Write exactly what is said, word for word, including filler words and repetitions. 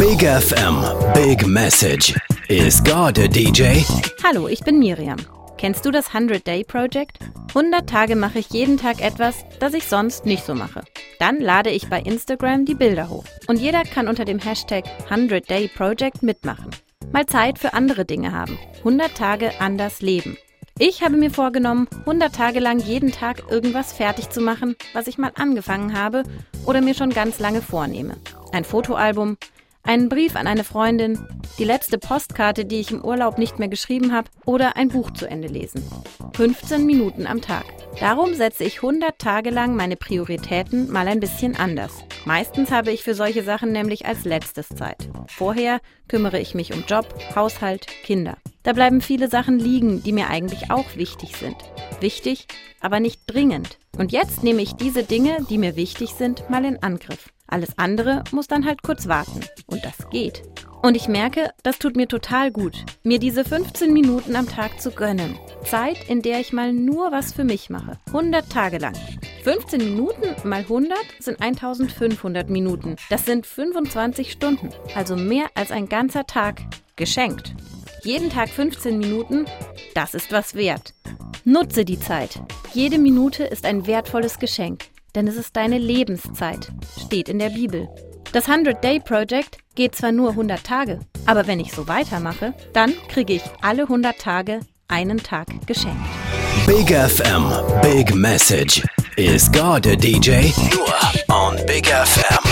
Big F M, Big Message. Is God a D J? Hallo, ich bin Miriam. Kennst du das hundert Day Project? hundert Tage mache ich jeden Tag etwas, das ich sonst nicht so mache. Dann lade ich bei Instagram die Bilder hoch. Und jeder kann unter dem Hashtag hundert Day Project mitmachen. Mal Zeit für andere Dinge haben. hundert Tage anders leben. Ich habe mir vorgenommen, hundert Tage lang jeden Tag irgendwas fertig zu machen, was ich mal angefangen habe oder mir schon ganz lange vornehme. Ein Fotoalbum, einen Brief an eine Freundin, die letzte Postkarte, die ich im Urlaub nicht mehr geschrieben habe, oder ein Buch zu Ende lesen. fünfzehn Minuten am Tag. Darum setze ich hundert Tage lang meine Prioritäten mal ein bisschen anders. Meistens habe ich für solche Sachen nämlich als letztes Zeit. Vorher kümmere ich mich um Job, Haushalt, Kinder. Da bleiben viele Sachen liegen, die mir eigentlich auch wichtig sind. Wichtig, aber nicht dringend. Und jetzt nehme ich diese Dinge, die mir wichtig sind, mal in Angriff. Alles andere muss dann halt kurz warten. Und das geht. Und ich merke, das tut mir total gut, mir diese fünfzehn Minuten am Tag zu gönnen. Zeit, in der ich mal nur was für mich mache. hundert Tage lang. fünfzehn Minuten mal hundert sind eintausendfünfhundert Minuten. Das sind fünfundzwanzig Stunden. Also mehr als ein ganzer Tag. Geschenkt. Jeden Tag fünfzehn Minuten, das ist was wert. Nutze die Zeit. Jede Minute ist ein wertvolles Geschenk. Denn es ist deine Lebenszeit, steht in der Bibel. Das hundert Day Project geht zwar nur hundert Tage, aber wenn ich so weitermache, dann kriege ich alle hundert Tage einen Tag geschenkt. Big F M, Big Message. Is God a D J? Nur on Big F M.